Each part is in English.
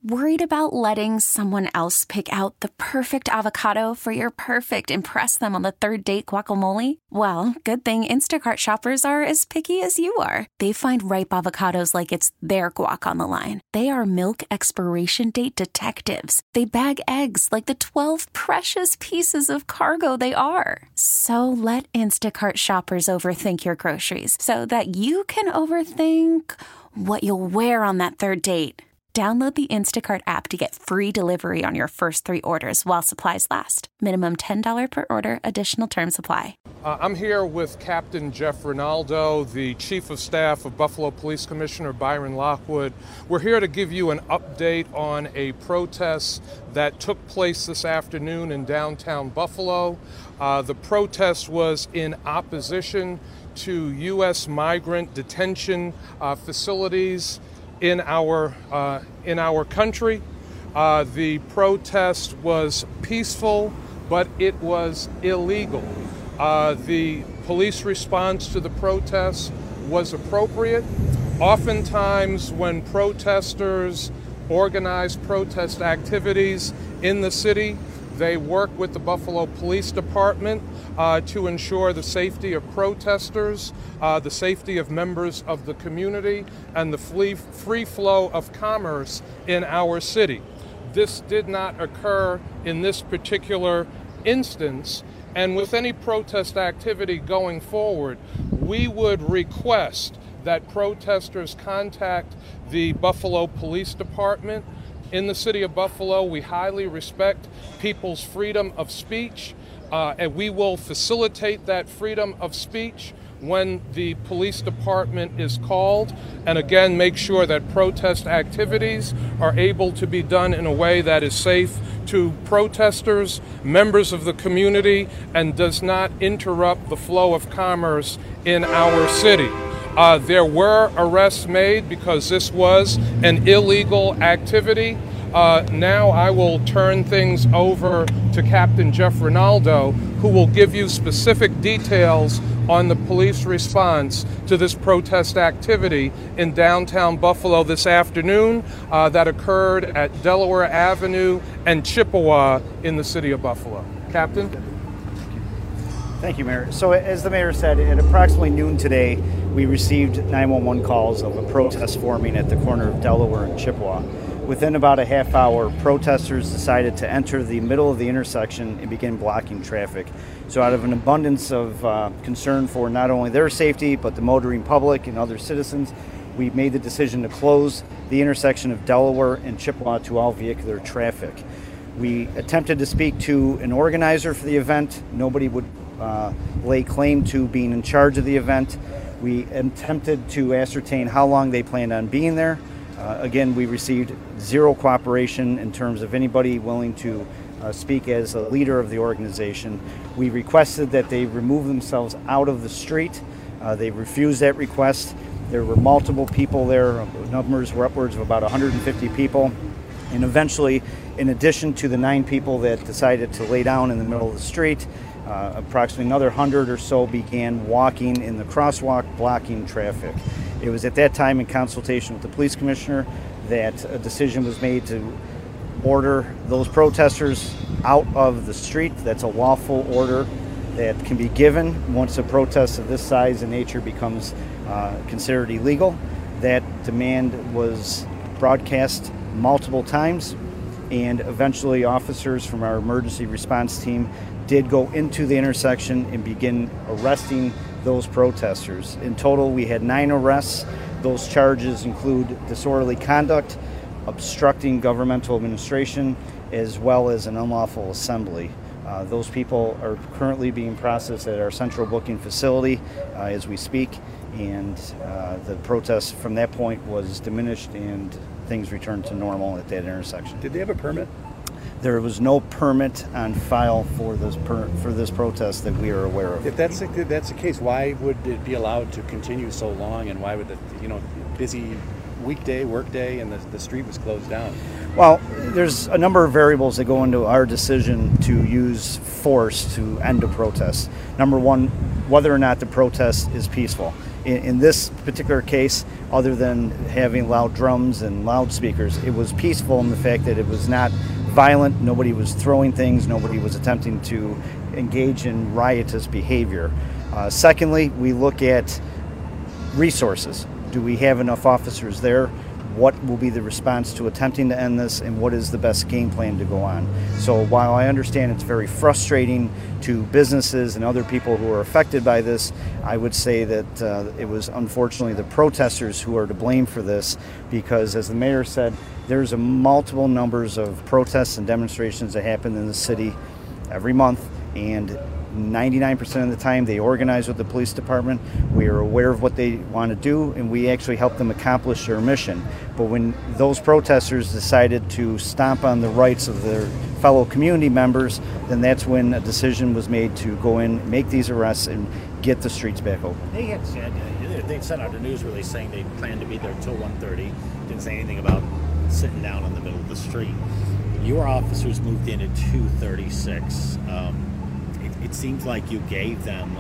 Worried about letting someone else pick out the perfect avocado for your perfect impress them on the third date guacamole? Well, good thing Instacart shoppers are as picky as you are. They find ripe avocados like it's their guac on the line. They are milk expiration date detectives. They bag eggs like the 12 precious pieces of cargo they are. So let Instacart shoppers overthink your groceries so that you can overthink what you'll wear on that third date. Download the Instacart app to get free delivery on your first 3 orders while supplies last. Minimum $10 per order. Additional terms apply. I'm here with Captain Jeff Rinaldo, the Chief of Staff of Buffalo Police Commissioner Byron Lockwood. We're here to give you an update on a protest that took place this afternoon in downtown Buffalo. The protest was in opposition to U.S. migrant detention facilities in our country. The protest was peaceful, but it was illegal. The police response to the protest was appropriate. Oftentimes when protesters organize protest activities in the city, they work with the Buffalo Police Department to ensure the safety of protesters, the safety of members of the community, and the free flow of commerce in our city. This did not occur in this particular instance, and with any protest activity going forward, we would request that protesters contact the Buffalo Police Department. In the city of Buffalo, we highly respect people's freedom of speech, and we will facilitate that freedom of speech when the police department is called, and again, make sure that protest activities are able to be done in a way that is safe to protesters, members of the community, and does not interrupt the flow of commerce in our city. There were arrests made because this was an illegal activity. Now I will turn things over to Captain Jeff Rinaldo, who will give you specific details on the police response to this protest activity in downtown Buffalo this afternoon that occurred at Delaware Avenue and Chippewa in the city of Buffalo. Captain? Thank you, Mayor. So as the Mayor said, at approximately noon today, we received 911 calls of a protest forming at the corner of Delaware and Chippewa. Within about a half hour, protesters decided to enter the middle of the intersection and begin blocking traffic. So out of an abundance of concern for not only their safety, but the motoring public and other citizens, we made the decision to close the intersection of Delaware and Chippewa to all vehicular traffic. We attempted to speak to an organizer for the event. Nobody would lay claim to being in charge of the event. We attempted to ascertain how long they planned on being there. Again, we received zero cooperation in terms of anybody willing to speak as a leader of the organization. We requested that they remove themselves out of the street. They refused that request. There were multiple people there. Numbers were upwards of about 150 people. And eventually, in addition to the 9 people that decided to lay down in the middle of the street, approximately another 100 or so began walking in the crosswalk, blocking traffic. It was at that time, in consultation with the police commissioner, that a decision was made to order those protesters out of the street. That's a lawful order that can be given once a protest of this size and nature becomes considered illegal. That demand was broadcast multiple times, and eventually officers from our emergency response team did go into the intersection and begin arresting those protesters. In total, we had 9 arrests. Those charges include disorderly conduct, obstructing governmental administration, as well as an unlawful assembly. Those people are currently being processed at our central booking facility as we speak, and the protest from that point was diminished and things returned to normal at that intersection. Did they have a permit? There was no permit on file for this protest that we are aware of. If that's the case, why would it be allowed to continue so long, and why would the busy weekday, workday, and the street was closed down? Well, there's a number of variables that go into our decision to use force to end a protest. Number one, whether or not the protest is peaceful. in this particular case, other than having loud drums and loudspeakers, it was peaceful in the fact that it was not violent. Nobody was throwing things. Nobody was attempting to engage in riotous behavior. Secondly, we look at resources. Do we have enough officers there? What will be the response to attempting to end this, and what is the best game plan to go on? So while I understand it's very frustrating to businesses and other people who are affected by this, I would say that it was unfortunately the protesters who are to blame for this, because as the mayor said, there's a multiple numbers of protests and demonstrations that happen in the city every month, and 99% of the time they organize with the police department. We are aware of what they want to do, and we actually help them accomplish their mission. But when those protesters decided to stomp on the rights of their fellow community members, then that's when a decision was made to go in, make these arrests, and get the streets back open. They had said, they'd sent out a news release saying they planned to be there till 1:30. Didn't say anything about sitting down in the middle of the street. Your officers moved in at 2:36. It seems like you gave them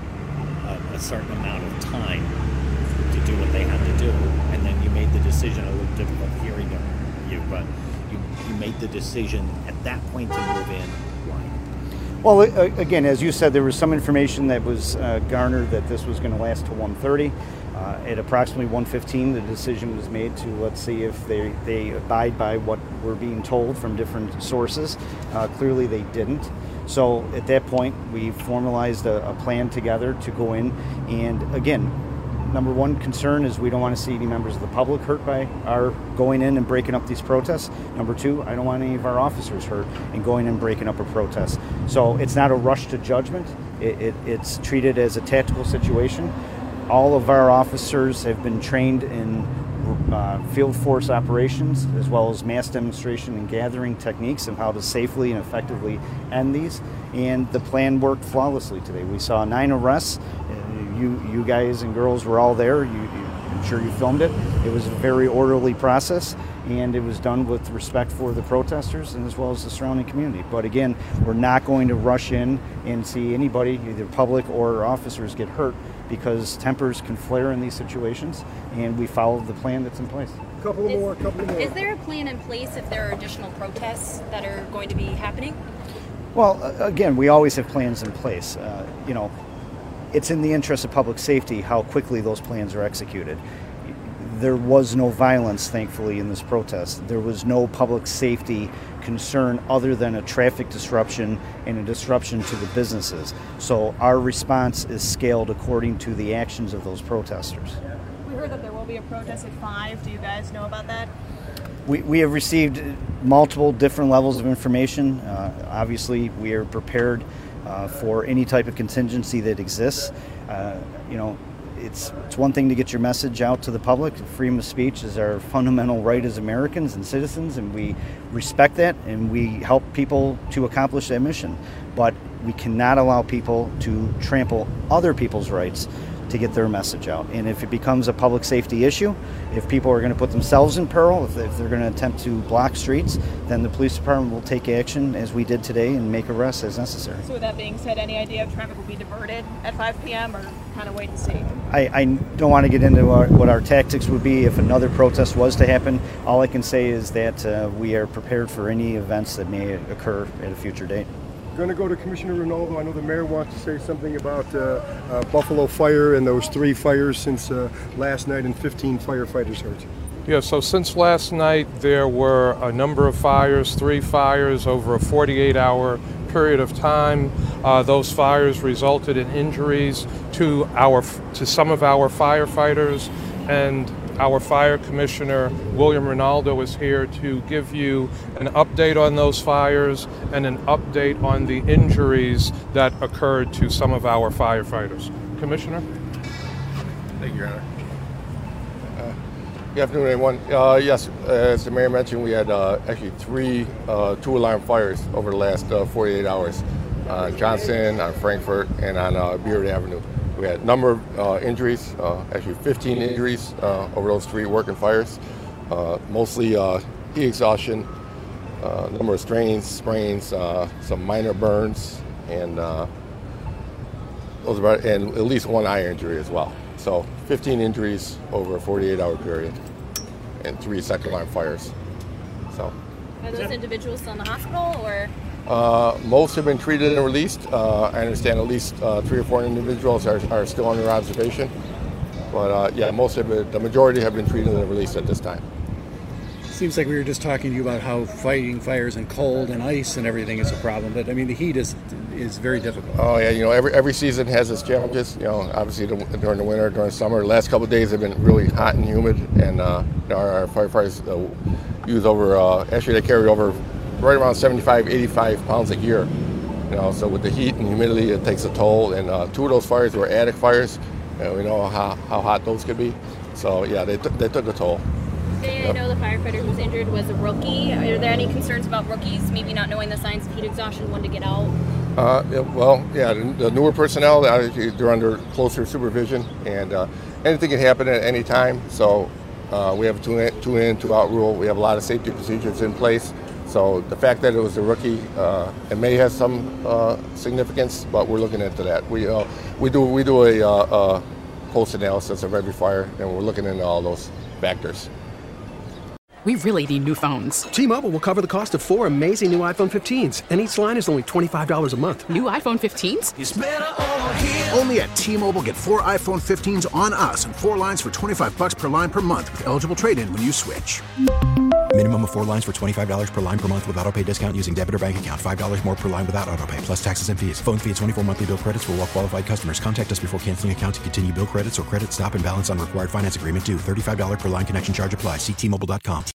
a certain amount of time to do what they had to do, and then you made the decision. A little difficult hearing you, but you made the decision at that point to move in. Why? Well, again, as you said, there was some information that was garnered that this was going to last till 1:30. At approximately 1:15, the decision was made to let's see if they abide by what we're being told from different sources. Clearly, they didn't. So at that point, we formalized a plan together to go in. And again, number one concern is we don't want to see any members of the public hurt by our going in and breaking up these protests. Number two, I don't want any of our officers hurt in going in and breaking up a protest. So it's not a rush to judgment. It's treated as a tactical situation. All of our officers have been trained in field force operations, as well as mass demonstration and gathering techniques of how to safely and effectively end these. And the plan worked flawlessly today. We saw 9 arrests. You guys and girls were all there. I'm sure you filmed it. It was a very orderly process, and it was done with respect for the protesters and as well as the surrounding community. But again, we're not going to rush in and see anybody, either public or officers, get hurt, because tempers can flare in these situations, and we followed the plan that's in place. Couple more. Is there a plan in place if there are additional protests that are going to be happening? Well, again, we always have plans in place. It's in the interest of public safety how quickly those plans are executed. There was no violence, thankfully, in this protest. There was no public safety concern other than a traffic disruption and a disruption to the businesses. So our response is scaled according to the actions of those protesters. We heard that there will be a protest at 5. Do you guys know about that? We have received multiple different levels of information. Obviously, we are prepared for any type of contingency that exists. It's one thing to get your message out to the public. Freedom of speech is our fundamental right as Americans and citizens, and we respect that, and we help people to accomplish that mission. But we cannot allow people to trample other people's rights to get their message out. And if it becomes a public safety issue, if people are going to put themselves in peril, if they're going to attempt to block streets, then the police department will take action, as we did today, and make arrests as necessary. So with that being said, any idea if traffic will be diverted at 5 p.m. or kind of wait and see? I don't want to get into what our tactics would be if another protest was to happen. All I can say is that we are prepared for any events that may occur at a future date. Going to go to Commissioner Rinaldo. I know the mayor wants to say something about Buffalo Fire and those 3 fires since last night and 15 firefighters hurt. Yeah, so since last night there were a number of fires, 3 fires over a 48-hour period of time. Those fires resulted in injuries to some of our firefighters, and our fire commissioner, William Rinaldo, is here to give you an update on those fires and an update on the injuries that occurred to some of our firefighters. Commissioner? Thank you, Your Honor. Good afternoon, everyone. Yes, as the mayor mentioned, we had actually 3 two-alarm fires over the last 48 hours on Johnson, on Frankfurt, and on Beard Avenue. We had a number of injuries, actually 15 injuries over those 3 working fires, mostly heat exhaustion, a number of strains, sprains, some minor burns, and at least 1 eye injury as well. So 15 injuries over a 48-hour period and 3 second alarm fires. So. Are those individuals still in the hospital, or? Most have been treated and released. I understand at least 3 or 4 individuals are still under observation. But yeah, the majority have been treated and released at this time. Seems like we were just talking to you about how fighting fires in cold and ice and everything is a problem, but I mean the heat is very difficult. Oh yeah, every season has its challenges. Obviously during the winter, during summer, the last couple of days have been really hot and humid, and our firefighters use they carry over right around 75, 85 pounds a year. So with the heat and humidity, it takes a toll. And 2 of those fires were attic fires. We know how hot those could be. So yeah, they took a toll. I know the firefighter who's injured was a rookie. Are there any concerns about rookies maybe not knowing the signs of heat exhaustion when to get out? The newer personnel, they're under closer supervision, and anything can happen at any time. So we have a 2 in, 2 out rule. We have a lot of safety procedures in place. So the fact that it was a rookie, it may have some significance, but we're looking into that. We do a post analysis of every fire, and we're looking into all those factors. We really need new phones. T-Mobile will cover the cost of 4 amazing new iPhone 15s, and each line is only $25 a month. New iPhone 15s? It's better over here. Only at T-Mobile, get 4 iPhone 15s on us and 4 lines for $25 per line per month with eligible trade-in when you switch. Minimum of 4 lines for $25 per line per month with autopay discount using debit or bank account. $5 more per line without autopay, plus taxes and fees. Phone fee at 24 monthly bill credits for well-qualified customers. Contact us before canceling account to continue bill credits or credit stop and balance on required finance agreement due. $35 per line connection charge applies. See T-Mobile.com.